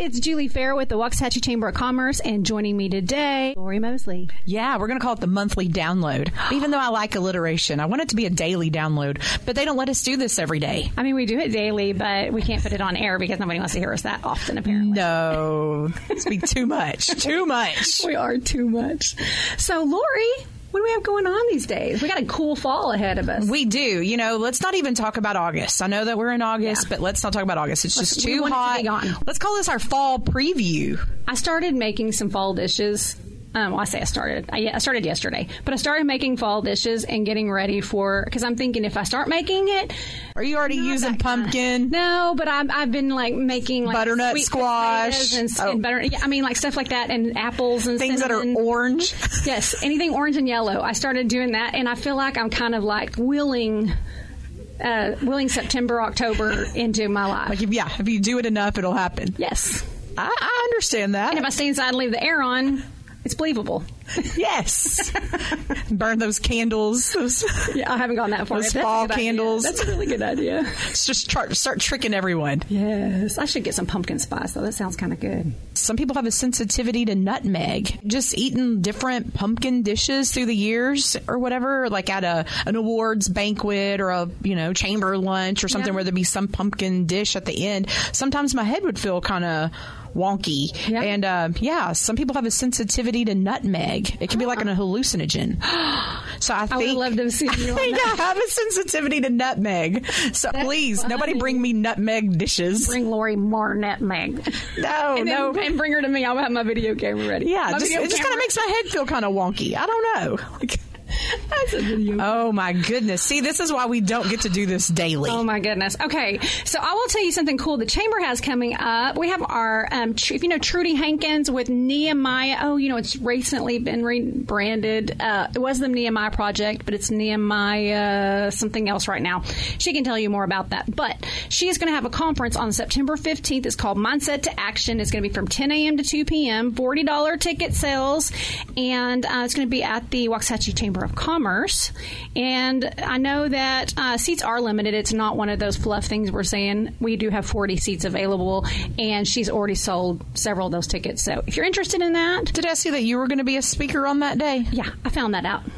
it's Julie Fair with the Waxahachie Chamber of Commerce, and joining me today, Lori Mosley. Yeah, we're going to call it the monthly download. Even though I like alliteration, I want it to be a daily download, but they don't let us do this every day. I mean, we do it daily, but we can't put it on air because nobody wants to hear us that often, apparently. No, it's be too much. Too much. We are too much. So, Lori, what do we have going on these days? We got a cool fall ahead of us. We do. Let's not even talk about August. I know that we're in August, but let's not talk about August. It's just too hot. Let's call this our fall preview. I started making some fall dishes. I started yesterday, but I started making fall dishes and getting ready because I'm thinking if I start making it. Are you already using pumpkin? No, but I've been making butternut sweet squash and butter. Yeah, I mean stuff like that, and apples and things cinnamon. that are orange. Yes, anything orange and yellow. I started doing that, and I feel like I'm kind of like willing September, October into my life. If you do it enough, it'll happen. Yes, I understand that. And if I stay inside and leave the air on, it's believable. Yes. Burn those candles. I haven't gone that far. Those fall candles. That's a really good idea. Just start tricking everyone. Yes. I should get some pumpkin spice, though. That sounds kind of good. Some people have a sensitivity to nutmeg. Just eating different pumpkin dishes through the years or whatever, like at an awards banquet or a chamber lunch or something where there'd be some pumpkin dish at the end. Sometimes my head would feel kind of wonky. Yeah. And some people have a sensitivity to nutmeg. It can be like a hallucinogen. So I would love to see you. I have a sensitivity to nutmeg. So please, nobody bring me nutmeg dishes. Bring Lori more nutmeg. No, and bring her to me. I'll have my video camera ready. Yeah, it just kind of makes my head feel kind of wonky. I don't know. That's a video. Oh, my goodness. See, this is why we don't get to do this daily. Oh, my goodness. Okay, so I will tell you something cool the Chamber has coming up. We have our, if you know Trudy Hankins with Nehemiah. Oh, it's recently been rebranded. It was the Nehemiah Project, but it's Nehemiah something else right now. She can tell you more about that. But she is going to have a conference on September 15th. It's called Mindset to Action. It's going to be from 10 a.m. to 2 p.m., $40 ticket sales, and it's going to be at the Waxahachie Chamber of Commerce. And I know that seats are limited. It's not one of those fluff things we're saying. We do have 40 seats available, and she's already sold several of those tickets. So if you're interested in that. Did I see that you were going to be a speaker on that day? Yeah, I found that out.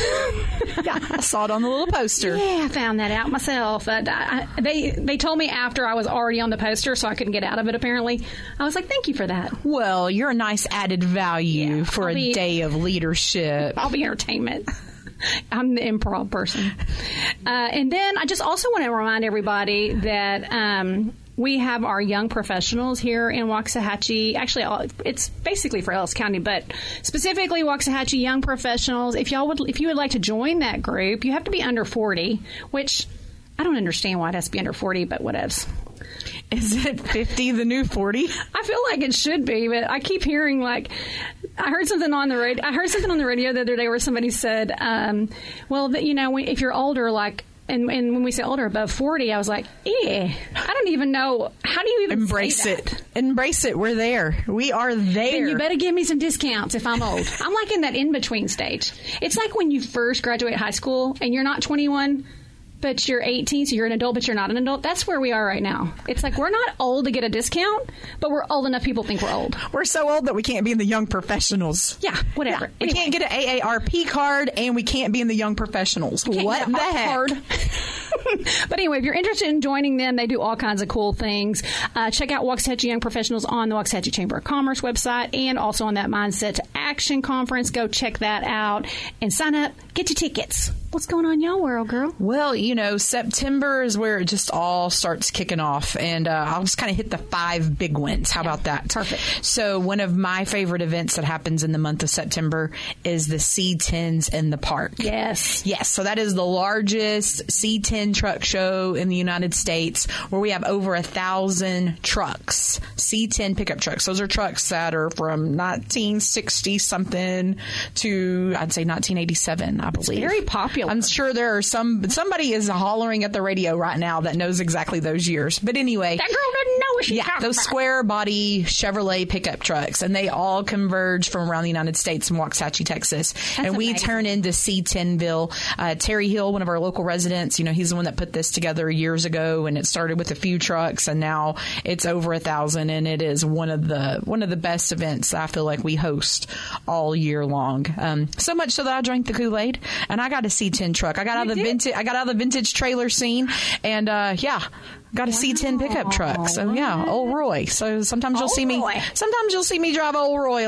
Yeah, I saw it on the little poster. Yeah, I found that out myself. They told me after I was already on the poster, so I couldn't get out of it, apparently. I was like, thank you for that. Well, you're a nice added value for a day of leadership. I'll be entertainment. I'm the improv person. And then I just also want to remind everybody that we have our young professionals here in Waxahachie. Actually, it's basically for Ellis County, but specifically Waxahachie young professionals. If you would like to join that group, you have to be under 40, which I don't understand why it has to be under 40, but whatevs. Is it 50 the new 40? I feel like it should be, but I keep hearing I heard something on the radio. I heard something on the radio the other day where somebody said, if you're older, and when we say older, above 40, I was like, I don't even know. How do you even embrace it? Embrace it. We're there. We are there. Then you better give me some discounts if I'm old. I'm like in that in-between stage. It's like when you first graduate high school and you're not 21, but you're 18, so you're an adult, but you're not an adult. That's where we are right now. It's like we're not old to get a discount, but we're old enough people think we're old. We're so old that we can't be in the young professionals. Yeah, whatever. Yeah. We can't get an AARP card, and we can't be in the young professionals. What the heck? Card. But anyway, if you're interested in joining them, they do all kinds of cool things. Check out Waxahachie Young Professionals on the Waxahachie Chamber of Commerce website and also on that Mindset to Action conference. Go check that out and sign up. Get your tickets. What's going on in your world, girl? Well, September is where it just all starts kicking off, and I'll just kind of hit the 5 big ones. How about that? Perfect. So one of my favorite events that happens in the month of September is the C10s in the park. Yes. Yes. So that is the largest C10 truck show in the United States, where we have over 1,000 trucks, C10 pickup trucks. Those are trucks that are from 1960 something to, I'd say, 1987, I believe. It's very popular. I'm sure there are somebody is hollering at the radio right now that knows exactly those years. But anyway, that girl doesn't know what she's talking those about. square body Chevrolet pickup trucks, and they all converge from around the United States in Waxahachie, Texas. That's and we amazing. turn into C10ville. Terry Hill, one of our local residents, he's He's the one that put this together years ago, and it started with a few trucks, and now it's over 1,000, and it is one of the best events I feel like we host all year long. So much so that I drank the Kool-Aid, and I got a C10 truck. I got out of the vintage trailer scene, and got a C10 pickup truck. So yeah, Old Roy. So sometimes you'll see me drive Old Roy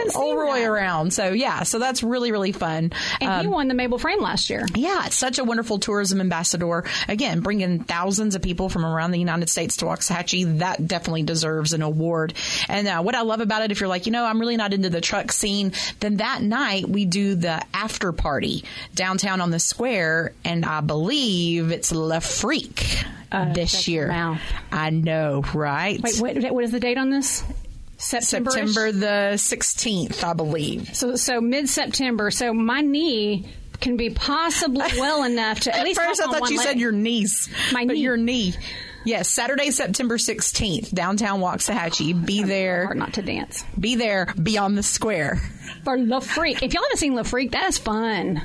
around. So yeah, so that's really, really fun. And he won the Mabel Frame last year. Yeah, it's such a wonderful tourism ambassador. Again, bringing thousands of people from around the United States to Waxahachie. That definitely deserves an award. And what I love about it, if you're like, I'm really not into the truck scene, then that night we do the after party downtown on the square, and I believe it's Le Freak this year. I know, right? Wait, what is the date on this? September the 16th, I believe. So mid-September. So my knee can be possibly well enough to at least. At first, I thought you said your niece, but your knee. Yes, Saturday, September 16th, downtown Waxahachie. Be there. Hard not to dance. Be there. Be on the square for Le Freak. If y'all haven't seen Le Freak, that is fun.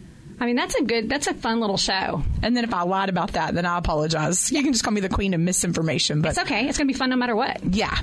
I mean, that's a fun little show. And then if I lied about that, then I apologize. You can just call me the queen of misinformation. But it's okay. It's going to be fun no matter what. Yeah.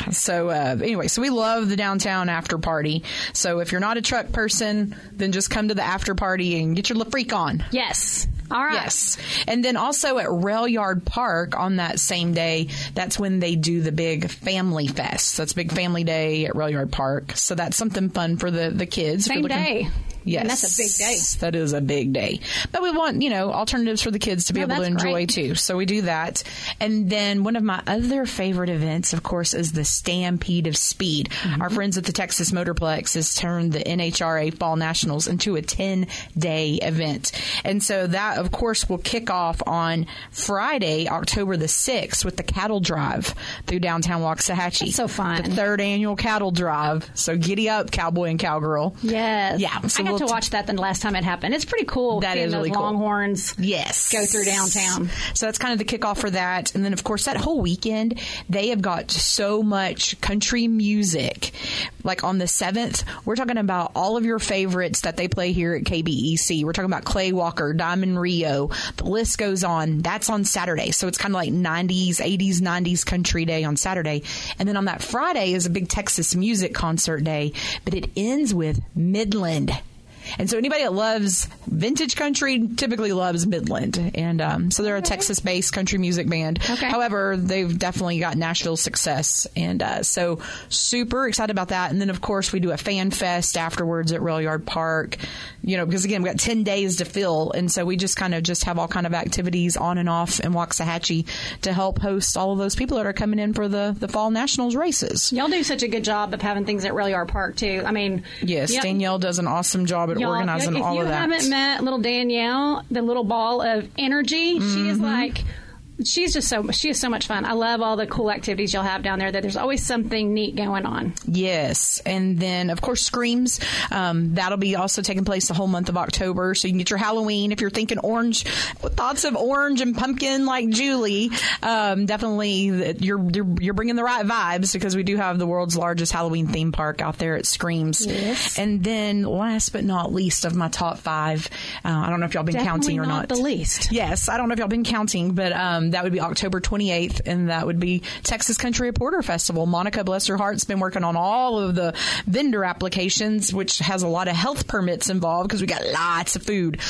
So anyway, so we love the downtown after party. So if you're not a truck person, then just come to the after party and get your Le Freak on. Yes. All right. Yes. And then also at Rail Yard Park on that same day, that's when they do the big family fest. That's Big Family Day at Rail Yard Park. So that's something fun for the kids. Same day. Yes. And that's a big day. That is a big day. But we want, alternatives for the kids to be able to enjoy too. So we do that. And then one of my other favorite events, of course, is the Stampede of Speed. Mm-hmm. Our friends at the Texas Motorplex has turned the NHRA Fall Nationals into a 10-day event. And so that, of course, will kick off on Friday, October the 6th with the cattle drive through downtown Waxahachie. That's so fun. The third annual cattle drive. So giddy up, cowboy and cowgirl. Yes. Yeah. So I got to watch that the last time it happened. It's pretty cool. That is really cool. Longhorns. Yes. Go through downtown. So that's kind of the kickoff for that. And then, of course, that whole weekend, they have got so much country music. Like on the 7th, we're talking about all of your favorites that they play here at KBEC. We're talking about Clay Walker, Diamond Rio. The list goes on. That's on Saturday. So it's kind of like 80s, 90s country day on Saturday. And then on that Friday is a big Texas music concert day. But it ends with Midland. And so anybody that loves vintage country typically loves Midland. And so they're a Texas-based country music band. Okay. However, they've definitely got Nashville success. And so super excited about that. And then, of course, we do a fan fest afterwards at Rail Yard Park, because, again, we've got 10 days to fill. And so we just have all kind of activities on and off in Waxahachie to help host all of those people that are coming in for the Fall Nationals races. Y'all do such a good job of having things at Rail Yard Park, too. I mean, yes, Danielle does an awesome job at organizing all of that. If you haven't met little Danielle, the little ball of energy, she is like... she is so much fun. I love all the cool activities you'll have down there. That there's always something neat going on. Yes. And then, of course, Screams. That'll be also taking place the whole month of October. So you can get your Halloween. If you're thinking orange, thoughts of orange and pumpkin like Julie, definitely you're bringing the right vibes, because we do have the world's largest Halloween theme park out there at Screams. Yes. And then last but not least of my top 5, I don't know if y'all been counting or not. The least. Yes. I don't know if y'all been counting, but that would be October 28th, and that would be Texas Country Reporter Festival. Monica, bless her heart, has been working on all of the vendor applications, which has a lot of health permits involved, because we got lots of food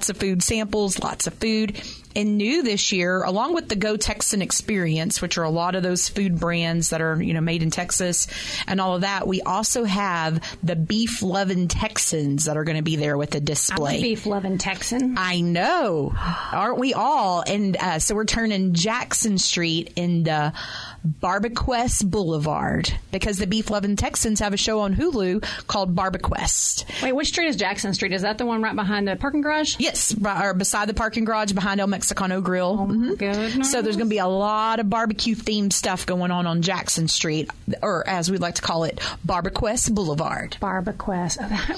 samples, lots of food. And new this year, along with the Go Texan Experience, which are a lot of those food brands that are, made in Texas and all of that, we also have the Beef Lovin' Texans that are going to be there with a display. I'm a Beef Lovin' Texan. I know. Aren't we all? And so we're turning Jackson Street into Barbequest Boulevard, because the Beef Lovin' Texans have a show on Hulu called Barbequest. Wait, which street is Jackson Street? Is that the one right behind the parking garage? Yes, or beside the parking garage behind El Mexicano Grill. Oh, my goodness. So there's going to be a lot of barbecue-themed stuff going on Jackson Street, or as we like to call it, Barbequest Boulevard. Barbequest.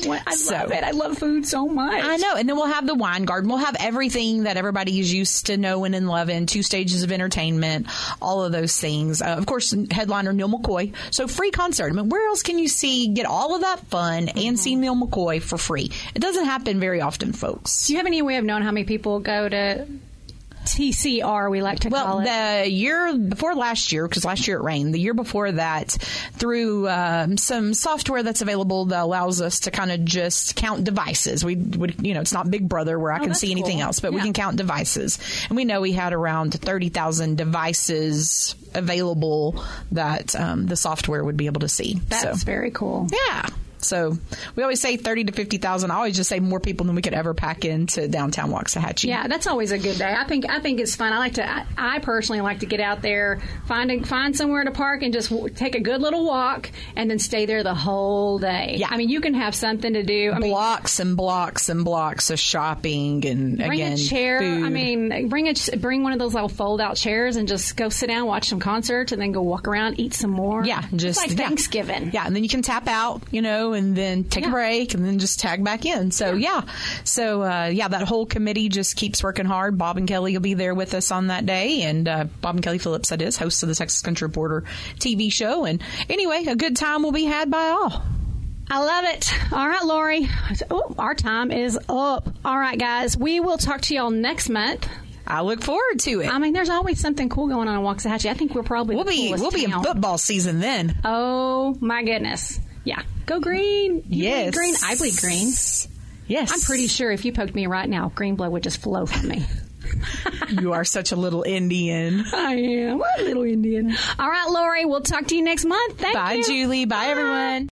I love it. I love food so much. I know. And then we'll have the wine garden. We'll have everything that everybody is used to knowing and loving, 2 stages of entertainment, all of those things. Of course, headliner Neil McCoy. So free concert. I mean, where else can you get all of that fun and see Neil McCoy for free? It doesn't happen very often, folks. Do you have any way of knowing how many people go to TCR, we like to call it. The year before last year, because last year it rained, the year before that, through some software that's available that allows us to kind of just count devices. We would, it's not Big Brother where I can see anything else, but we can count devices. And we know we had around 30,000 devices available that the software would be able to see. That's very cool. Yeah. So we always say 30 to 50,000. I always just say more people than we could ever pack into downtown Waxahachie. Yeah, that's always a good day. I think it's fun. I personally like to get out there, find somewhere to park and just take a good little walk and then stay there the whole day. Yeah. I mean, you can have something to do. Blocks and blocks and blocks of shopping and bring a chair. Food. I mean, bring one of those little fold out chairs and just go sit down, watch some concerts, and then go walk around, eat some more. Yeah, it's like Thanksgiving. Yeah, and then you can tap out, and then take a break and then just tag back in. So, that whole committee just keeps working hard. Bob and Kelly will be there with us on that day. And Bob and Kelly Phillips, that is, hosts of the Texas Country Reporter TV show. And anyway, a good time will be had by all. I love it. All right, Lori. Oh, our time is up. All right, guys. We will talk to y'all next month. I look forward to it. I mean, there's always something cool going on in Waxahachie. I think we'll be in football season then. Oh my goodness. Yeah. Go green. Yes. Green. I bleed green. Yes. I'm pretty sure if you poked me right now, green blood would just flow from me. You are such a little Indian. I am. I'm a little Indian. All right, Lori. We'll talk to you next month. Thank you. Bye, Julie. Bye, everyone.